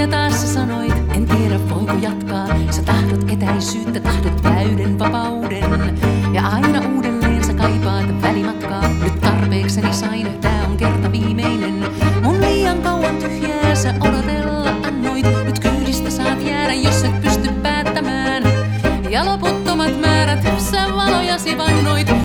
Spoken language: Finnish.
ja taas sä sanoit, en tiedä voinko jatkaa. Sä tahdot etäisyyttä, tahdot täyden vapauden. Ja aina uudelleen sä kaipaat välimatkaa. Nyt tarpeekseni sain, tää on kerta viimeinen. Mun liian kauan tyhjää sä odotella annoit. Nyt kyydistä saat jäädä, jos et pysty päättämään. Ja loputtomat määrät sä valojasi vannoit.